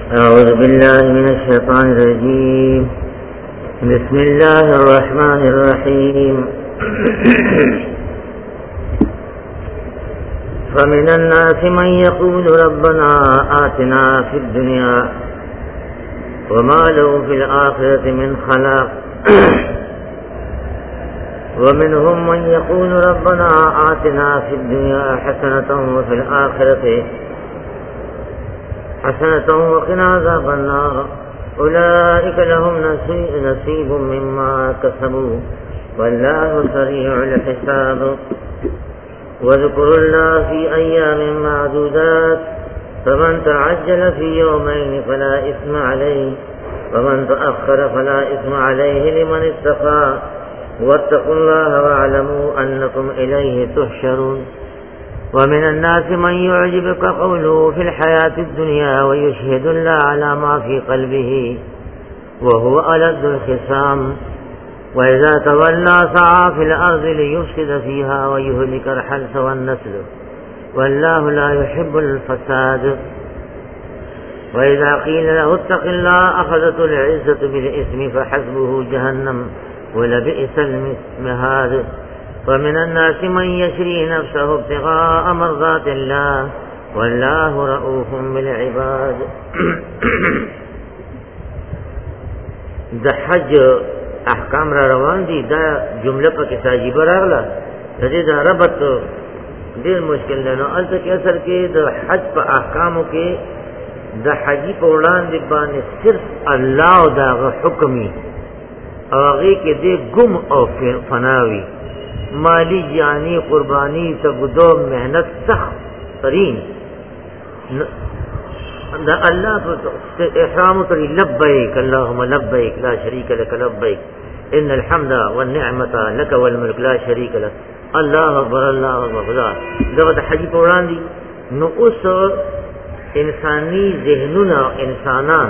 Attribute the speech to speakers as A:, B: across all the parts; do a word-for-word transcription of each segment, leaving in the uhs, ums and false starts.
A: أعوذ بالله من الشيطان الرجيم. بسم الله الرحمن الرحيم. فمن الناس من يقول ربنا آتنا في الدنيا وما له في الآخرة من خلاق ومنهم من يقول ربنا آتنا في الدنيا حسنة وفي الآخرة حسنة وقنا عذاب النار أولئك لهم نصيب مما كسبوا والله سريع الحساب. واذكروا الله في أيام معدودات فمن تعجل في يومين فلا إثم عليه ومن تأخر فلا إثم عليه لمن اتقى واتقوا الله واعلموا أنكم إليه تحشرون. ومن الناس من يعجبك قوله في الحياة الدنيا ويشهد الله على ما في قلبه وهو ألد الخصام وإذا تولى سعى في الأرض ليفسد فيها ويهلك الحرث والنسل والله لا يحب الفساد. وإذا قيل له اتق الله أخذته العزة بالإثم فحسبه جهنم ولبئس المهاد. ومن الناس من يشري نفسه ابتغاء مرضات الله والله رؤوف بالعباد. د حج احکام را روان دي. دا جمله پکې ساجيبه راغله. د دې د ربط ډېر مشکل دی. نو البته کې اصل کې د حج په احکامو کې د حجي په وړاندې باندې صرف الله او دغه حکمي او هغه کې دې ګم او فناوي مالی جانی قربانی تبدو محنت سخت ترین دا اللہ احرام تری لبیک اللہم لبیک لا شریک لک لبیک ان الحمد والنعمت لک والملک لا شریک لک اللہ اکبر اللہ اکبر. خدا دا حجی قرآن دی. نو اس انسانی ذہننا انسانان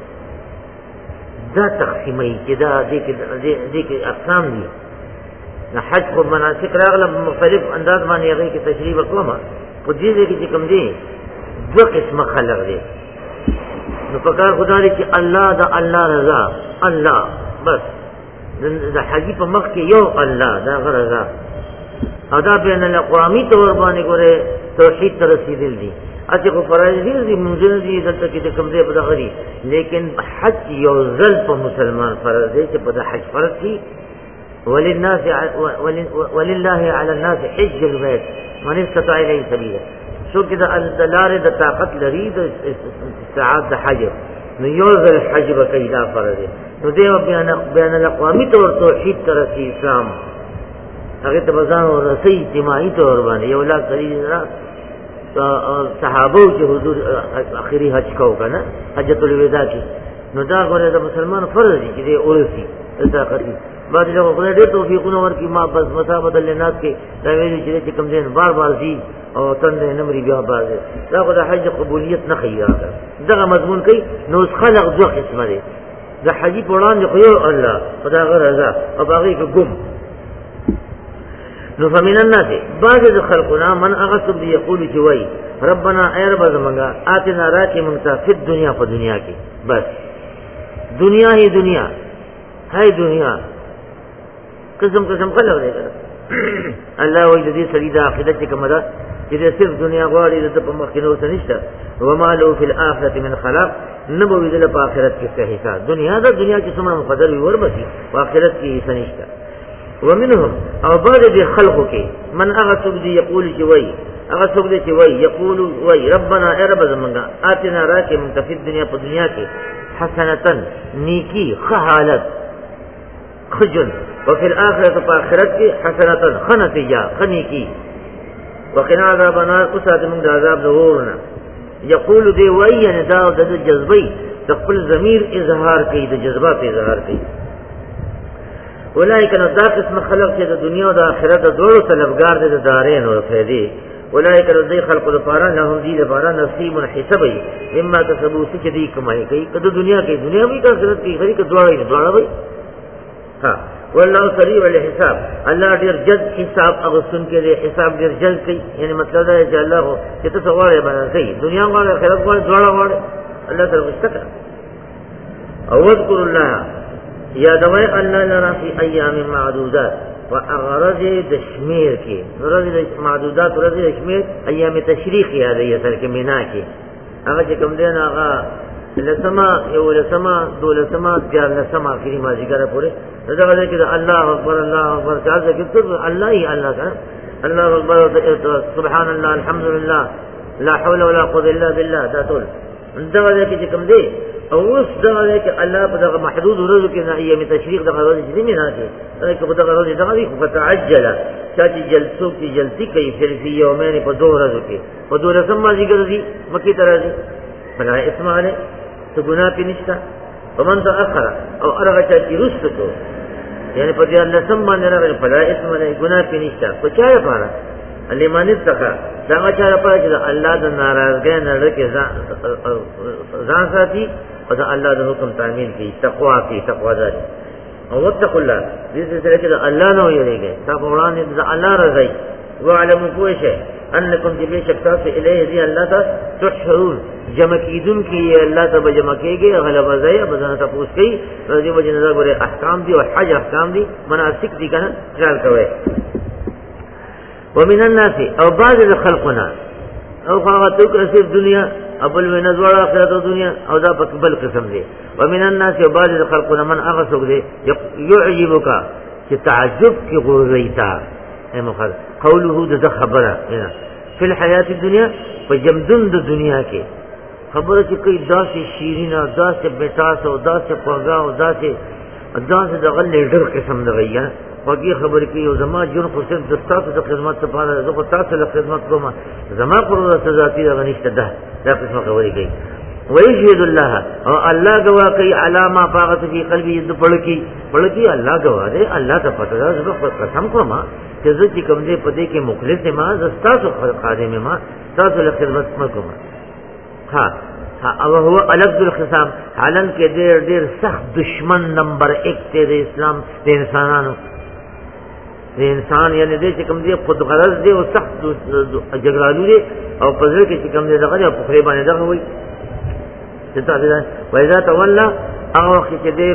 A: دا تقسیمی کہ دا دیکھ اقسام دی. حج کو مناسک راغله مختلف انداز باندې هغه کې تشریح وکوم. په دې کې چې کوم دي دو قسمه خلق دي. نو په کار خدای چې الله دا الله رضا الله بس د حج په مخ کې یو الله دا رضا او دا بین الاقوامی تور باندې ګوره توحید ته رسیدل دي. اته کو فرایض دي منځونه دي دلته کې کوم دي په دغه دي. لیکن حج یو ځل په مسلمان فرض دی چې په حج فرض دي. وللناس ولله على الناس حج البيت من استطاع اليه سبيلا. شو كده الدلار د طاقت لري د استعاد د حج نو یو ځل حج وکي دا فرض نو دی بیان بیان الاقوامی تور توحید تر اسلام هغه ته بزان او رسي اجتماعي تور باندې یو لا کړی صحابه چې حضور اخري حج کو کنه حجۃ الوداع کې نو دا غره د مسلمان فرض دي چې دی اورسي طاقت بعد لوگوں کو ډېر توفیقونه ورکړي. ما بس مسابقه لناس کې دا ویلي چې کوم دین بار بار دي او تند نمرې بیا بار دي. دا خو د حج قبولیت نه خیره دغه مضمون کوي. نو خلق دوه قسمه دي. د حج په وړاندې خو یو الله خدای رضا او باقي کې ګم. نو فمن الناس بعض خلقنا من اغسب يقول چې وای ربنا اے رب زمونږه آتنا راکې مونږ ته په دنیا په دنیا کې بس دنیا هي دنیا هاي دنیا قسم قسم خلق دی. الله وی د دې سړي د عقیدت کوم ده چې صرف دنیا غواړي د په مخ کې نو څه نشته. وما له فی الاخرة من خلاق نبوي د په آخرت کې څه حساب. دنیا دا دنیا کې څومره مقدر وي وربسي په آخرت کې څه نشته. ومنهم او بعد دې خلقو کې من هغه څوک دی یقول چې وای هغه څوک دی چې وای یقول وای ربنا ای رب زمونږه آتنا راکې مونږ ته په دنیا په دنیا کې حسنتن نیکی خحالت خجن وفي الآخرة فآخرت کی حسنتن خنتیجا خنی کی وقنا عذاب نار قصات من عذاب ظهورنا. یقول دی وئی ندا د جذبی د خپل ضمیر اظهار کوي د جذبات اظهار کوي. اولئک نو دا قسم خلق چې د دنیا او د آخرت د دوه طلبګار دي د دارین او فیدی. اولئک نو دی خلق لپاره لهم دی لپاره نصیب حسابي مما کسبوا چې دی کمای کوي. کله دنیا کې دنیا وی کا آخرت کې غری کې دواړه دواړه وي. ها والله سریع الحساب. الله ډیر جد حساب اغسن کې دی. حساب ډیر جلد کوي. یعنی مطلب دا چې الله چې تاسو وایي باندې کوي دنیا غواړي آخرت غواړي دواړه غواړي الله سره مستقر او اذكر الله یادوي الله لرا فی ایام معدودات واغرض د شمیر کې غرض د معدودات غرض د شمیر ایام تشریق یادې سره کې مینا کې هغه چې کوم دین هغه لسما یو لسما دو لسما دیار لسما اخري ماځګره پورې دا غواړي چې الله اکبر الله اکبر چې ذکر الله ای الله تعالی الله اکبر سبحان الله الحمد لله لا حول ولا قوه الا بالله دا ټول دا غواړي چې کوم دی او اوس دا غواړي چې الله په دغه محدود ورځو کې نه ایام تشریق دغه ورځې چې نه راځي دا په دغه ورځې دغه دی خو تعجل چې جلسو کې جلسي کوي فی یومین په دوه ورځو کې په دوه رسم ماځګره دي مکه ترازی بنا اسم علی تو گناہ پی نشتا ومن تأخر او ارغا چاکی رست کو یعنی پا دیار لسم مانے رغا فلا اسم علی گناہ پی نشتا کو چاہے پارا علی مانت تکا داغا چاہے پارا چلا اللہ دا ناراضگئے نرکی زان ساتی و دا اللہ دا حکم تعمیل کی تقوی کی تقوی داری او واتقوا اللہ دیس سرے چلا اللہ نو یرے گئے تا قرآن دا اللہ رضائی وعلمو کوئے انکم جبی شکتا سے الیہ دی اللہ تا تحشرون جمع کیدن کی اللہ تا بجمع کے گئے غلب ازائی بزنہ تا پوس گئی رضی وجہ نظر برے احکام دی و حج احکام دی مناسک دی کنا خیال کوئے ومن الناس او بعض الخلقنا او خواهتوک رسیف دنیا ابل و نزوار آخرت و دنیا او دا بل قسم دے ومن الناس او بعض الخلقنا من اغسوک دے یعجبکا چی تعجب کی غوریتا اے مخاطب قوله دا خبره فی الحیات الدنیا پا جمدن دا دنیا کے خبره چې کوي داسې شیرینا داسې بټاس او داسې پوغا او داسې داسې دغه لیډر قسم د غیا وګي خبر کوي او زما جون خو صرف د تاسو د خدمت لپاره زه خو تاسو له خدمت کوم زما پر ذاتی د غنښت ده دا قسم خبرې کوي ويشهد الله او الله گواه کوي علامه فاغت فی قلبی د پړکی پړکی الله گواه دی الله ته پته ده زه قسم کوم چې زه چې کوم دې پدې کې مخلص ما زستاسو خادم ما تاسو له خدمت کوم ها او هو الگ الخصام حالن کې ډېر ډېر سخت دشمن نمبر ایک ته د اسلام د انسانانو د انسان یعنی دې چې کوم دې خود غرض دې او سخت جګړالو دې او په ځل کې چې کوم دې دغه په خری باندې دغه وي چې تاسو دا وایذا تولى او چې دې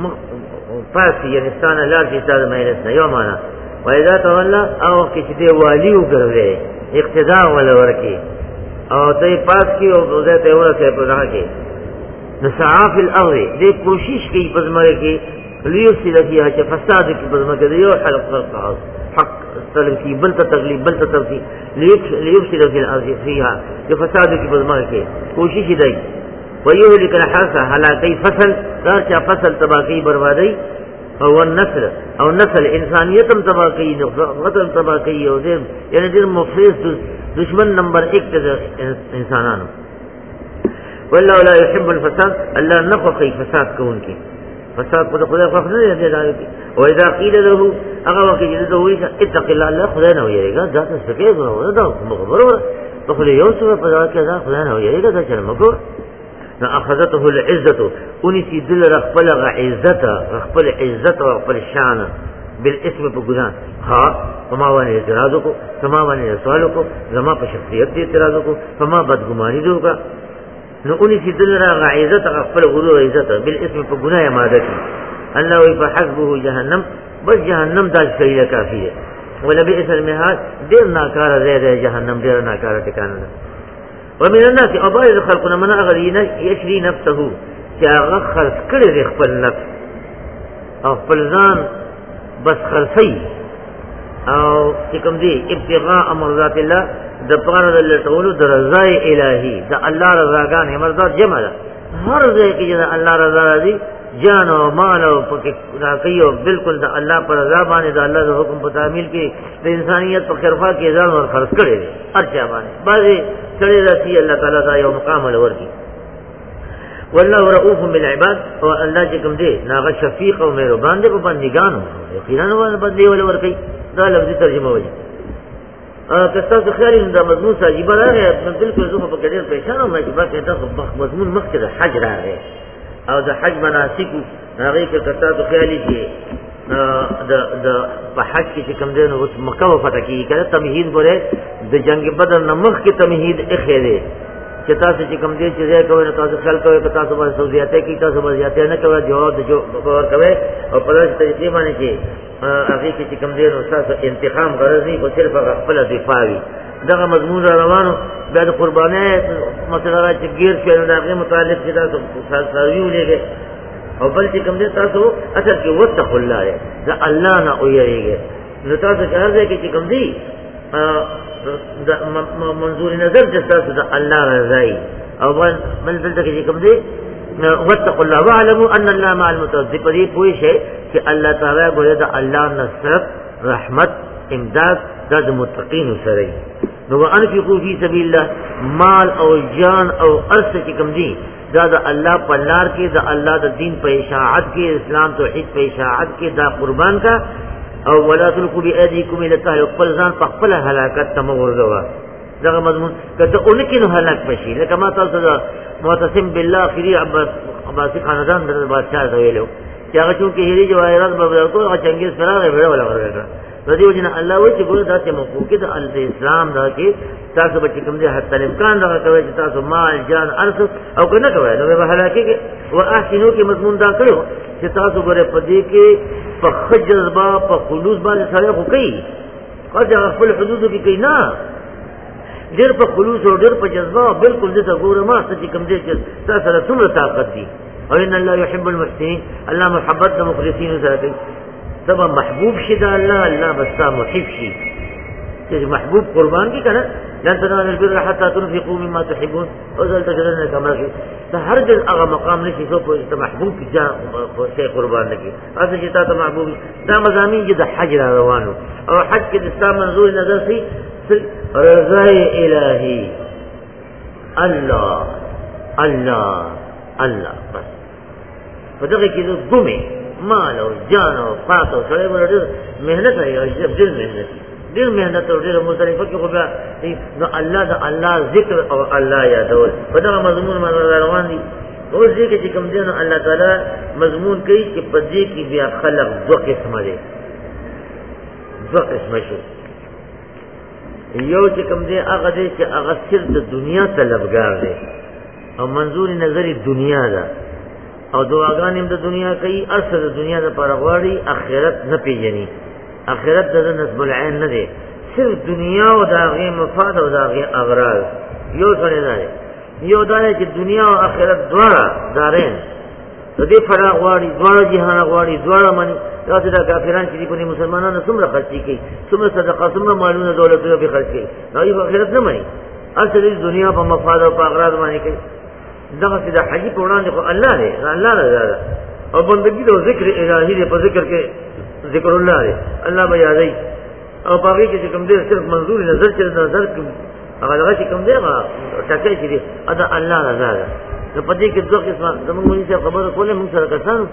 A: فاسي یعنی ستان لار چې تاسو مې رسنه یو معنا وایذا تولى او چې دې والی وګرځي اقتداء ولا ورکی او ته پاس کی او زه ته ورته په راځه کې نسعا فی الارض دې کوشش کوي په زمره کې لیو سیدیا چې فساد کې په زمره کې یو حلق خلق حق سلم کی بل ته تغلیب بل ته تفصیل لیو لیو سیدیا فی الارض فیها چې فساد کې په زمره کې کوشش دی ويهلك الحرث هلاكي فصل دار چا فصل تباہی بربادی او النسل او نسل انسانیتم تباہی وطن تباہی او دې یعنی دې مفلس دشمن نمبر ایک ته انسانانو والله لا يحب الفساد الله نفقي فساد کون کی فساد کو خدای خو نه دی دای او اذا قيل له هغه وخت چې ته وایې اتق الله الله خدای نه ویریږي دا څه څه کوي دا مخبره ته خو یو څه په دا کې دا خدای نه ویریږي دا چې موږ نو اخذته العزه انسی دل رخل عزت رخل عزت او خپل شان بالاسم په ګناه ها فما باندې اعتراض کو فما باندې سوال کو زما په شخصیت دې اعتراض کو فما بدګماني دوکا نو انسی دل رخل عزت خپل غرور عزت بالاسم په ګناه ماده کی الله وی فحسبه جهنم بس جهنم دال شیء کافی ہے ولا بئس المهاد دیر ناکار زید جهنم دیر ناکار ټکانه ومن الناس ابائر خلقنا من اغرينا يشري نفسه چاغه خرڅ کړي د خپل نفس او خپل ځان بس خرڅي او کوم دي ابتغاء مرضات الله د پاره د لټولو د رضای الهي د الله رضاګان مرضات جمع ده هر ځای کې چې الله رضا راځي جان او مال او پکې راکې او بالکل د الله پر رضا باندې د الله د حکم په تعمیل کې د انسانيت په خرفا کې ځان ور خرڅ کړي ارچا باندې بعضي کړي راځي الله تعالی دا یو مقام ولور کی والله رؤوف بالعباد او الله چې کوم دی ناغه شفیق او مهربان دی په بندګانو یقینا ول بدلی ولور کوي دا لفظي ترجمه وایي ا تاسو خیال دا مضمون عجیب راغی بالکل زه په کډیر پېښانو ما چې باکه تاسو مضمون مخکې د حج راغی او د حج مناسک هغه کې تاسو خیالي چې د د په حج کې کوم دی نو مکه و فتح کی کړه تمهید غره د جنگ بدر نمخ کې تمهید اخیره چې تاسو چې کوم دې چې ځای کوئ نو تاسو خیال کوئ که تاسو به سوزیاتۍ کوي تاسو به زیاتۍ نه کوئ جواب د جو ورکوئ او په داسې طریقې باندې چې هغې کې چې کوم دی نو ستاسو انتقام غرض نه وي خو صرف هغه خپله دفاع وي دغه مضمون را روانو بیا د قربانۍ مسله را چې ګیر شوی نو د هغې متعلق چې تاسو څاروي ولېږئ او بل چې کوم دی تاسو اصل کې واتقوا الله دی د الله نه ویریږئ نو تاسو چې هر ځای کې چې کوم دی د منظور نظر چې تاسو د الله رضایي او بل دلته کې چې کوم دی واتقوا الله واعلموا ان الله مع المتقين په دې پوه شئ چې الله تعالی ګوره د الله نصرت رحمت امداد د متقین سره نو انفقوا فی سبیل الله مال او جان او ارث چې کوم دی دا د الله په لار کې د الله د دین په اشاعت کې اسلام توحید په اشاعت کې دا قربان کا او ولا تلقوا بأيديكم الى التهلكه خپل ځان په خپل هلاکت ته مغورځوه دغه مضمون کته اونکه نو هلاک بشي لکه ما تاسو دا معتصم بالله اخري عباس عباسي خاندان د بادشاہ دی ویلو چې هغه چې هری جواهرات به ورکو هغه چنګیز فراغ به ولا ورکړه ردی وجنه الله و چې ګوره داسې موقوفه د اسلام دا کې تاسو به کوم دي حتی امکان دا کوي چې تاسو مال جان ارث او کنه کوي نو به هلاکه کې واحسنو کې مضمون دا کړو چې تاسو ګوره پدې کې په خجزبا په خلوص باندې سره خو کوي قد خپل حدود کې کوي نه ډېر په خلوص او ډېر په جذبه بالکل دې ته ګوره ما څه کوم دي چې تاسو سره څومره طاقت دي او ان الله يحب المحسنين الله محبت المخلصين سره کوي سبا محبوب شد الله الله بستا محب شي چې محبوب قربان کی کنه لن تنالوا البر حتى تنفقوا مما تحبون او ذل تجدن کما کی ته هر دل هغه مقام نشي سو په محبوب کی جا په قربان لګي اته چې تا ته محبوب دا مزامین چې د حج روانو او حج کې د اسلام منظور نظر سي رضا الهي الله الله الله بس په دغه کې دومره مال او جان او فاط او سره ورته مهنت کوي او ډېر مهنت ډېر مهنت او ډېر مصرفه کې خو بیا نو الله د الله ذکر او الله یادول په دا مضمون باندې روان دي او دې کې چې کوم دي نو الله تعالی مضمون کوي چې په دې کې بیا خلق دوه قسمه دي دوه قسمه شو یو چې کوم دي هغه دې چې هغه صرف د دنیا طلبګار دي او منظور نظر دنیا ده او دعاګانې د دنیا کوي اصل د دنیا د پر غواړي اخرت نه پیژني اخرت د نسب العين نه دی صرف دنیا او داغه مفاد او داغه اغراض یو څه نه دی یو دا چې دنیا او اخرت دواړه دارین د دې پر غواړي دواړه جهان غواړي دواړه معنی تاسو دا کافرانو چې په مسلمانانو څومره خرچي کوي څومره صدقه څومره مالونه دولتونه په خرچ کوي نو یې اخرت نه مانی اصل د دنیا په مفاد او په اغراض باندې کوي دغه چې د حج په وړاندې خو الله دی الله رضا ده او بندګي د ذکر الهي دی په ذکر کې ذکر الله دی الله به یادای او په هغه کې کوم دې صرف منظور نظر چې نظر هغه هغه چې کوم دی هغه ټکای چې دی ادا الله رضا ده نو په دې کې دوه قسمه زموږ مونږ څه خبره کوله موږ سره کسانو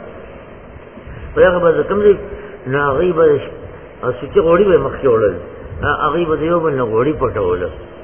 A: په هغه به کوم دی نه غیبه او چې غوړي به مخ جوړل هغه به یو بل نه غوړي پټول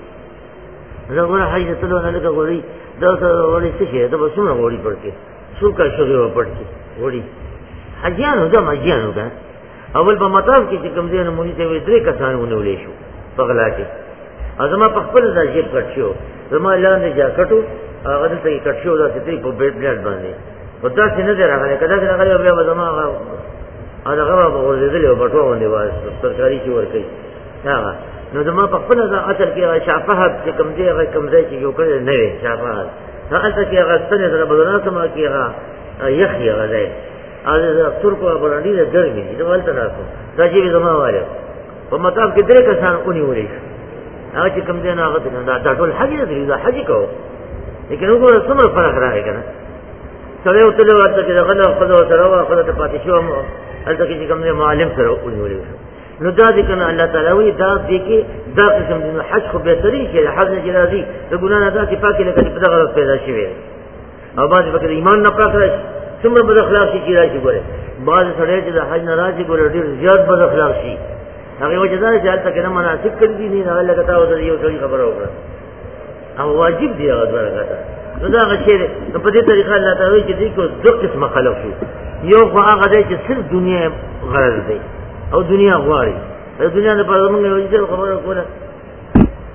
A: زه غواړم حج ته له نه غوړي دا څه وړي څه شي دا به څومره وړي پړکې څو کا شوګي و پړکې وړي حجانو دا مجانو دا اول په مطاف کې چې کوم ځای نه مونږ ته وې درې کسان ونولې شو په غلا کې ازما په خپل ځای کې کټ شو زما لاندې جاکټو هغه ته یې کټ شو دا چې په بیت بلاد باندې خدا څنګه نه راغلی کدا څنګه راغلی بیا زما هغه هغه په ورزيدل او بټو باندې وای سرکاري چې ور کوي هغه نو زما په خپل ځای اثر کې شافه چې کوم ځای هغه کوم ځای چې یو کړی نه وي شافه هغه چې هغه ستنه سره بدلونه سم کې هغه یخي هغه ځای هغه ترکو باندې د ګرمي د ولته راځو دا چې زما وایي په مطلب کې درې کسان اونې ولې هغه چې کوم ځای نه هغه دا ټول حج دی دا حج کو لیکن وګوره څومره فرق راغی کنه سره یو تل ورته چې دغه خپل سره واخله ته پاتې شو هلته کې کوم ځای معلم سره اونې ولې نو دا دې کنه الله تعالی وی دا دې کې دا قسم د حج خو به طریق دی حج نه راځي د ګنا نه دا چې پاکي لکه په دغه پیدا شوی او باندې فکر ایمان نه پاک راشي څومره بد اخلاق شي راشي ګوره بعض سره چې د حج نه راځي ګوره ډیر زیات بد اخلاق شي هغه وجه دا چې حالت کې نه مناسب کړی دي نه هغه لکه تاسو ته یو څه خبره وکړه او واجب دی هغه ورغه نو دا هغه شی په دې طریقه الله تعالی چې دې کو دوه قسمه خلق شو یو خو هغه دی چې صرف دنیا غرض دی او دنیا غواړي د دنیا په اړه موږ یو څه خبره کوله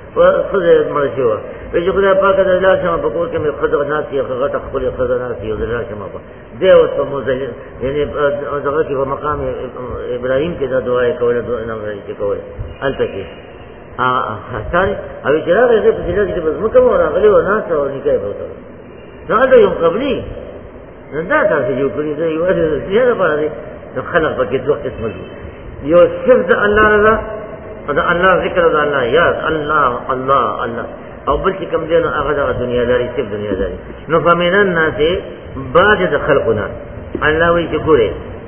A: خدای مرشي و چې خدای پاک د الله شمه په کور کې مې خدای ناسي غټه خپل خدای ناسي او د الله شمه په دی او په مزل یعنی دغه کې په مقام ابراهيم کې دا دعا کوله دعا نه غوړي کوله الته کې ها حسن او چې راغی په دې کې په مکه راغلی و ناس او نکای بوته دا د یو قبلي نه دا تاسو یو کړی دی یو زیاده پاره د خلق په کې دوه قسم دي یو صرف الله رضا دا الله ذکر دا الله یاد الله الله الله او بل چې کوم دی نو هغه د دنیا داري صرف دنیا داري نو فمنن الناس بعد د خلقنا الله وی چې ګوره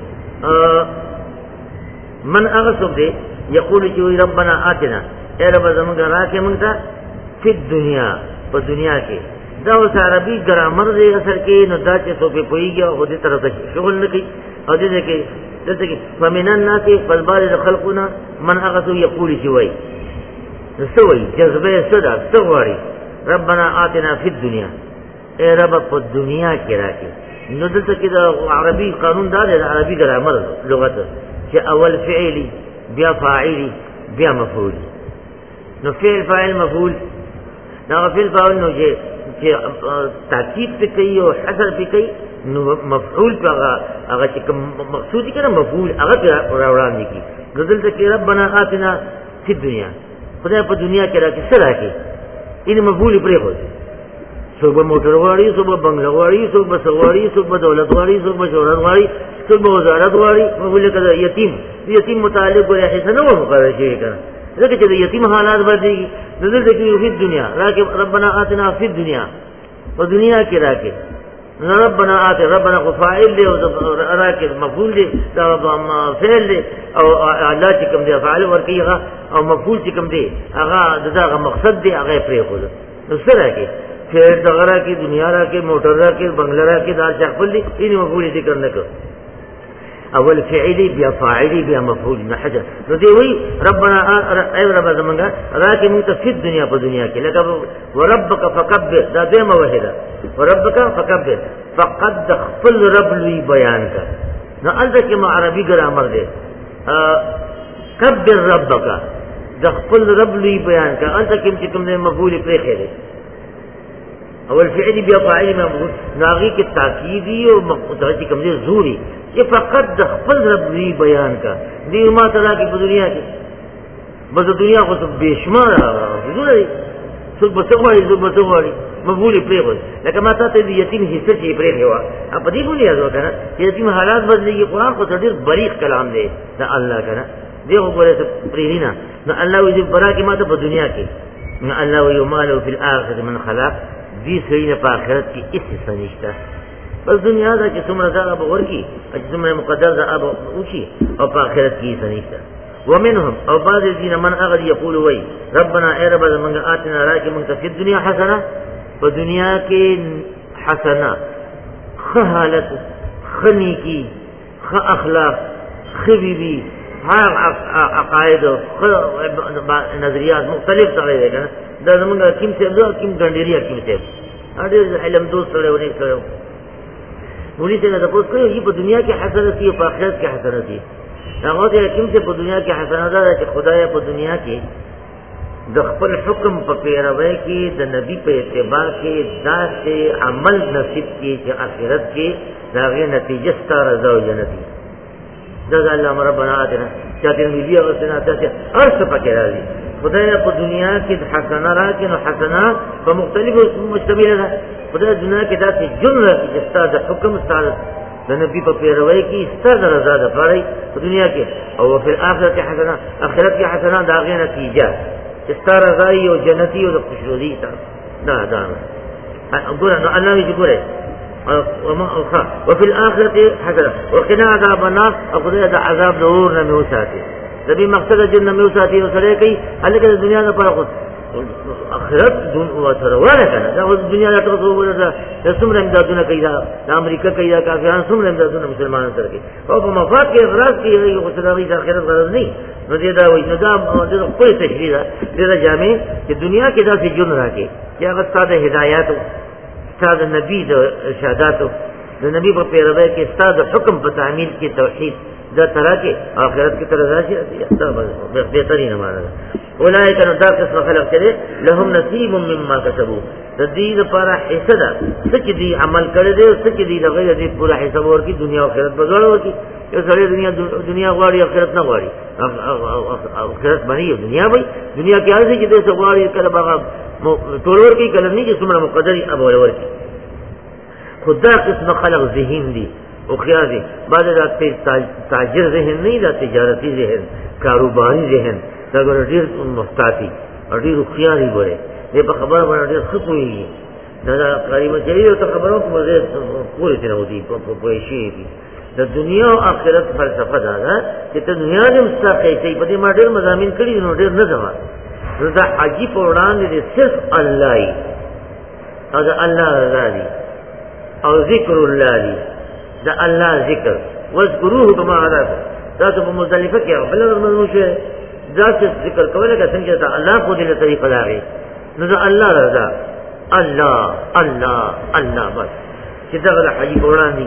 A: من هغه څوک دی یقول چې ربنا آتنا اے رب زمونږ راکې مونږ ته په دنیا په دنیا کې دا اوس عربي ګرامر دی اثر کې نو دا چې څوک په پويږي او دې طرف ته شغل نه کوي او دې کې دته کې فمن الناس فالبال خلقنا من هغه یقول چې وای سوي جذبه صدا سواري ربنا آتنا في الدنيا اے رب په دنیا کې راکې نو دلته کې دا عربي قانون دا دی عربي ګرامر لغت چې اول فعلی بیا فاعلی بیا مفعول نو فعل فاعل مفعول دا فعل فاعل نو چې چې تاکید په کوي او حذر په کوي نو مفعول هغه هغه چې مقصود کړه مفعول هغه راوړاندې کی دلته کې ربنا آتنا فی الدنیا خدای په دنیا کې راکې سره راکې ان مفعول پرې هو صوبه موټر واړی صوبه بنگلا واړی صوبه سواری صوبه دولت واړی صوبه شهرت واړی صوبه وزارت واړی مفعول کړه یتیم یتیم متعلق ولا حسنه و مقرر شي کړه ځکه چې یتیم حالات بدلېږي دلته کې فی الدنیا راکې ربنا آتنا فی الدنیا په دنیا کې راکې ربنا آتنا ربنا فاعل له راکې مفعول له فعل له او الله چې کوم دی فاعل ورکیږي او مفعول چې کوم دی هغه دغه مقصد دی هغه پرې خو نو سره کې فعل دغه راکې دنیا راکې موټر راکې بنگلا راکې دا چې خپل دي یې مفعول ذکر نه کړ اول فعلی بیا فاعلی بیا مفعول نه حاجه نو دی وی ربنا ای رب زمونږه راکې موږ ته په دنیا په دنیا کې لکه وربک فکبر دا دې موحده وربک فکبر فقد خپل رب لوی بیان کا نو الته کې ما عربي ګرامر دی کبر ربک د خپل رب لوی بیان کا الته کې چې کوم مفعول پرې خېره اول فعلی بیا فاعلی مفعول ناغي کې تاکیدی او مقصد کوم دی زوري یہ فقط خپل رب وی بیان کا دی ما تعالی کی دنیا کی بس دنیا کو تو بے شمار حضور ہے سب بسواری سب بسواری مقبول پرے ہو لیکن ما ته یتیم حصہ چی پرے ہوا اب دی بولی ازو کنا یتیم حالات بدلی یہ قران کو ډیر بریق کلام دی دا اللہ کنا دی وګوره ته پرینا نو الله وی برا کی ما ته په دنیا کې نو الله وی مالو فی الاخره من خلاق دی سینه په آخرت کې اس سنشتہ بس دنیا دا چې څومره دا به ورکی چې څومره مقدر دا به وشي او په آخرت کې سنشتہ ومنهم او بعض الذين من اغل يقول وي ربنا اي رب من آتنا راكي من في الدنيا حسنه ودنیا کې حسنه خالت خنيكي خ اخلاق خبيبي ها عقائد نظریات مختلف سره دي کنه دا زمونږ کوم څه دا کوم ګنډيري کوم څه اړ علم دوست سره ونی کړو مولوی څنګه د پوس کوي په دنیا کې حسنه دي په آخرت کې حسنه دي هغه ته کوم څه په دنیا کې حسنه ده چې خدای په دنیا کې د خپل حکم په پیروي کې د نبی په اتباع کې داسې عمل نصیب کې چې آخرت کې داغه نتیجه ستاره رضا او جنت دا الله ربنا آتنا چې نبی او سنت ته ارث پکې راځي خدای په دنیا کې حسنه راکې نو حسنه په مختلفو مشتمله ده خدای دنیا کې داسې جن راکې چې ستاسو حکم ستاسو د نبی په پیروي کې ستاسو رضا ده پړې په دنیا کې او په آخرت کې حسنه آخرت کې حسنه داغه نتیجه چې ستاره راځي او جنتی او خوشحالي تا دا دا ګور نو الله یې ګوره وما اخا وفي الاخره حسنه وقنا عذاب النار او خدای دا عذاب نور نه موساتي دبي مقصد جن نه موساتي او سره کوي هلکه د دنیا نه پر خو اخرت دون او سره وره کنه دا د دنیا له تاسو وره د څومره امدادونه کوي دا د امریکا کوي دا کافرانو څومره امدادونه مسلمانانو سره کوي او په مفاد کې غرض کې یو څه د اخرت غرض نه نو دې دا وایي نو دا د خپل تشریح ده د جامع چې دنیا کې دا څه جون راکې چې هغه ستاسو هدایت ستاسو نبی د ارشادات د نبی په پیروي کې ستاسو حکم په تعمیل کې توحید دا ترا کې آخرت کې تر راځي دا به بهترینه معنا ده اولئک نو دا قسم خلق چره لهم نصیب مما کسبوا تدید پر حصہ دا سچ دی عمل کړي دي سچ دی دغه دی پورا حساب ورکی دنیا او آخرت بدل ورکی یو سړی دنیا دنیا غواړي آخرت نه غواړي آخرت باندې دنیا وای دنیا کې هر څه چې د غواړي کله باغ ټول ورکی کله نه چې څومره مقدري ابو ورکی خدا قسم خلق ذهین دی او خیال دی بعد دا تاجر ذهن نه دا تجارتی ذهن کاروباری ذهن دا ډیر محتاطی او ډیر خیالي وره دې په خبره باندې ډیر خپوي دا قریمه چي او خبرو په مزه پوری تر ودی په په شي دي د دنیا او آخرت فلسفه دا ده چې ته دنیا دې مستقې شي په دې ما ډیر مضامین کړي نو ډیر نه ځما دا عجیب وړاندې دې صرف الله ای او دا الله رضا دي او ذکر الله دي دا الله ذکر واذكروه بما علاكم تاسو په مزدلفه کې بل مضمون شه دا چې ذکر کوله که څنګه ته الله په دې طریقه راغی نو دا الله رضا الله الله الله بس چې دا غل حجي وړاندې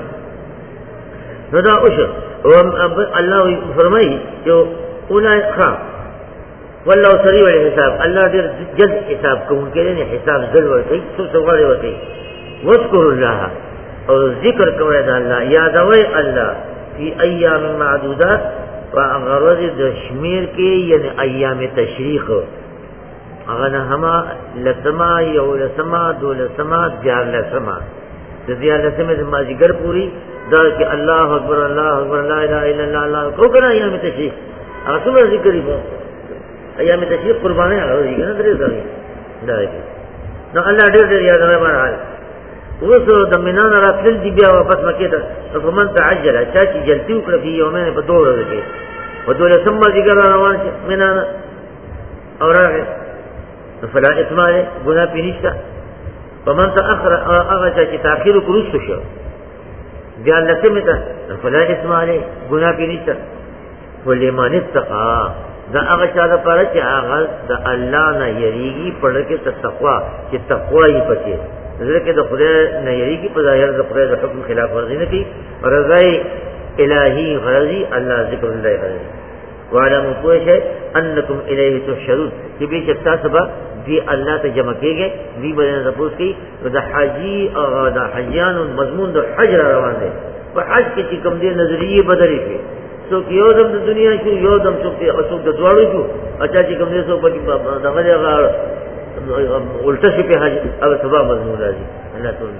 A: نو دا اوشه او الله فرمایي یو اولای خا والله سریع الحساب الله دې جلد حساب کوم کې نه حساب ځل ورته څو څو غړي ورته واذكر الله او ذکر کوي دا الله یادوي الله فی ایام معدودات وغرض د شمیر کې یعنی ایام تشریق هغه نه هما لسما یو لسما دو لسما دیار لسما د دیار لسما د ماجیګر پوری دا چې الله اکبر الله اکبر لا اله الا الله الله کو کنه ایام تشریق هغه څو ذکر یې ایام تشریق قربانه هغه دي کنه درې ځای دا دی نو الله ډېر ډېر یادوي باندې وسو د منان راتل دی بیا واپس مکه ته فمن تعجل چا چې جلتی وکړه په یومین په دوه ورځې کې په دوه لسم ذکر روان شي منان اوراغه فلا اسماء ګنا پینشتا فمن تاخر هغه چې تاخير وکړو شو بیا لسمه ته فلا اسماء ګنا پینشتا ولمن اتقى دا هغه چا لپاره چې هغه د الله نه یریږي په لکه تقوا چې تقوا یې پکې ذکر د خدای نه یریږي په ظاهر د خدای د حکم خلاف ورزي نه کوي رضای الہی غرضی الله ذکر الله غرضی وعلم کوشه انکم الیه تحشرون چې به شتا سبا دی الله ته جمع کېږي دی باندې تاسو کې د حاجی او د حجیان مضمون د حج روان دي په حج کې چې کوم دي نظریه بدلې شي سو کې یو دم د دنیا کې یو دم څوک ته اسوک د دواړو شو اچھا چې کوم دي سو په دغه دغه الټه شي په حج او سبا مضمون راځي الله تعالی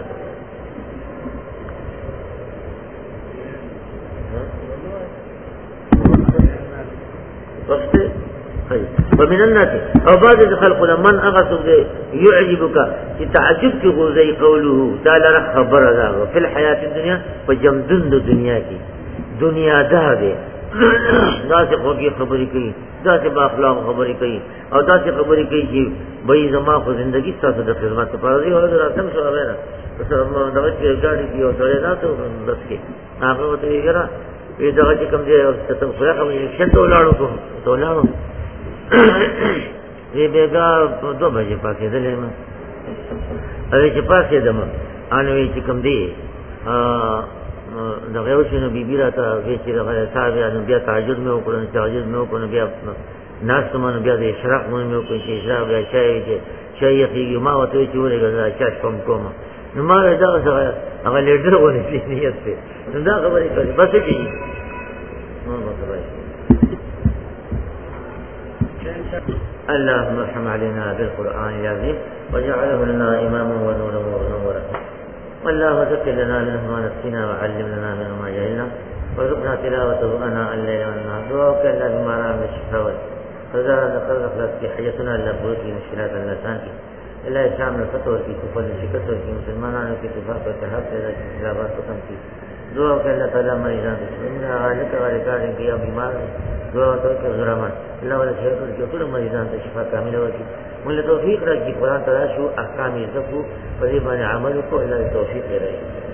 A: وقت ومن الناس او بعض خلق لمن اغسل يعجبك تعجب کی غوزی قوله تعالی خبر دا فی الحیات الدنیا فجمدن دنیا کی دنیا دا دے دا سے خوږی خبرې کوي دا سے با اخلاق خبرې کوي او دا سے خبرې کوي چې بې زما خو زندگی تاسو د خدمت لپاره دی او راځم شو غواړم پس موږ دا چې ګاډي کې او سره راځو بس کې هغه وته یې ګره په دغه چې کوم دی ستاسو خو هغه یې شته ولاړو کو ولاړو یې بېګا په دوه بجې پاتې دلې ما اوی چې پاتې دم انوي چې کوم دی دغه یو شنو بیبی راته وی چې دغه صاحب نو بیا تهجد مې وکړ نو تهجد مې وکړ بیا ناس مونږ بیا د اشراق مونږ وکړ چې اشراق بیا شای چې شای یې ما وته چې ورګه چا کوم کوم نو ما دا څنګه هغه لیډر ونه شي نیت ته دا خبرې کوي بس کې نو مطلب اللهم ارحم علينا بالقرآن العظيم وجعله لنا إماما ونورا ونورا والله ذكر لنا منه ما نسينا وعلم لنا منه ما جهلنا وارزقنا تلاوته آناء الليل والنهار دعاءك الا بما نعلم الشفاء فذا ذكر اخلاص في حياتنا الا بروك مشكلات اللسان کی الا شامل الفتور کی کفر شکستر کی مسلمانانو کی اتفاق و اتحاد پیدا کی خلافات ختم کی دعا کہ اللہ تعالی مریضان تشمیر غالق غالقار ان کی بیمار دعا تو کہ غرامات اللہ ولا شیخ کی ټول مریضان ته شفا کامله ورکړي موږ توفیق راکړي قرآن تراشو احکام یې زکو په دې باندې عمل کو الله توفیق راکړي